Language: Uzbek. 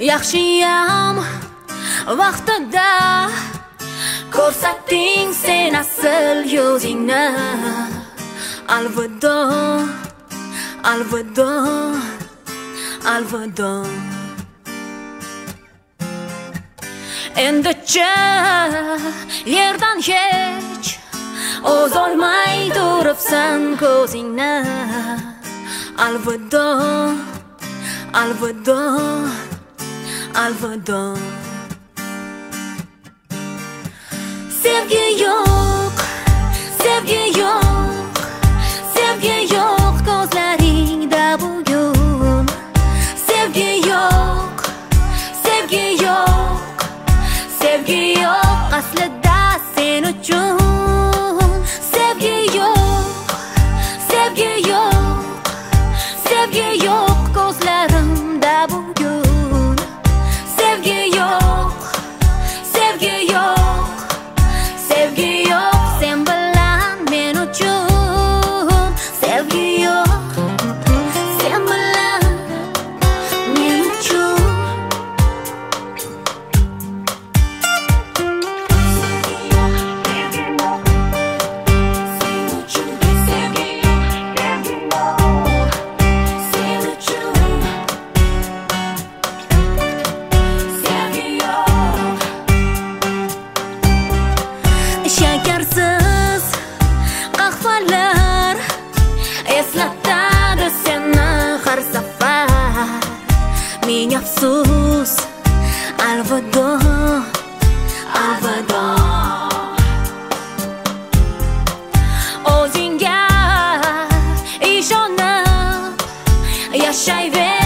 yaxshiyam vaqtida ko'rsatding sen asl yuzingni. Alvido, alvido, alvido. Endicha yerdan hech o'z olmay turibsan ko'zingni. Alvido, alvido, alvido. Sevgi yo'q, sevgi yo'q, sevgi yo'q ko'zlaringda bugun. Sevgi yo'q, sevgi yo'q, sevgi yo'q aslida sen uchun. Sevgi yo'q, sevgi yo'q, sevgi yo'q ko'zlarimda bugun. Sevgi yo'q, sevgi yo'q, sevgi yo'q sen bilan men uchun. Sevgi yo'q, sen bilan men uchun. Shakarsiz qahvalar eslatadi seni har safar. Ming afsus, alvido, alvido. O'zingga ishonib yashayver.